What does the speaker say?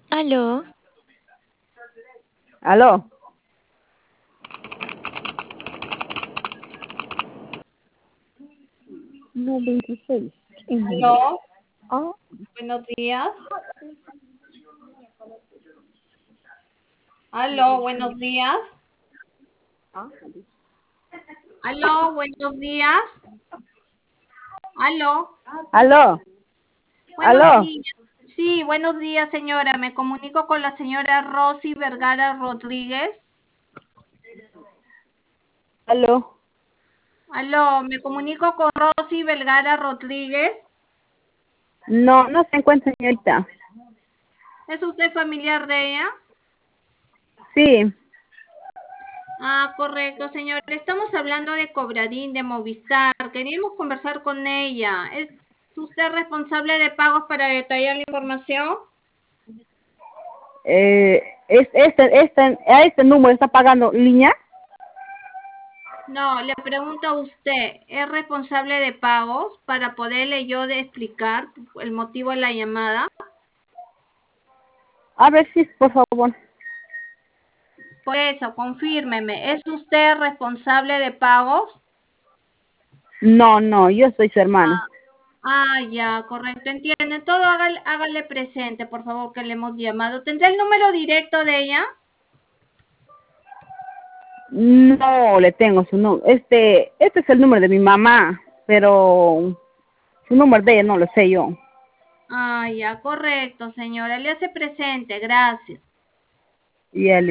Aló, Aló. No, 26. Aló, Ah, buenos días. Aló, buenos días. Aló, buenos días. Aló, aló. buenos Aló. días. Sí, buenos días, señora. Me comunico con la señora Rosy Vergara Rodríguez. Aló. Aló, me comunico con Rosy Vergara Rodríguez. No, no se encuentra, señorita. ¿Es usted familiar de ella? Sí. Ah, correcto, señora. Estamos hablando de Cobradín, de Movistar. Queríamos conversar con ella. ¿Es usted responsable de pagos para detallar la información? A este número está pagando línea. No, le pregunto a usted, ¿es responsable de pagos para poderle yo de explicar el motivo de la llamada? A ver si, por favor. Por eso, confírmeme, ¿es usted responsable de pagos? No, no, yo soy su hermano. Ah, ya, correcto, entiende. Todo hágale presente, por favor, que le hemos llamado. ¿Tendrá el número directo de ella? No le tengo su número. Este es el número de mi mamá, pero su número de ella no lo sé yo. Ah, ya, correcto, señora. Le hace presente, gracias. Y él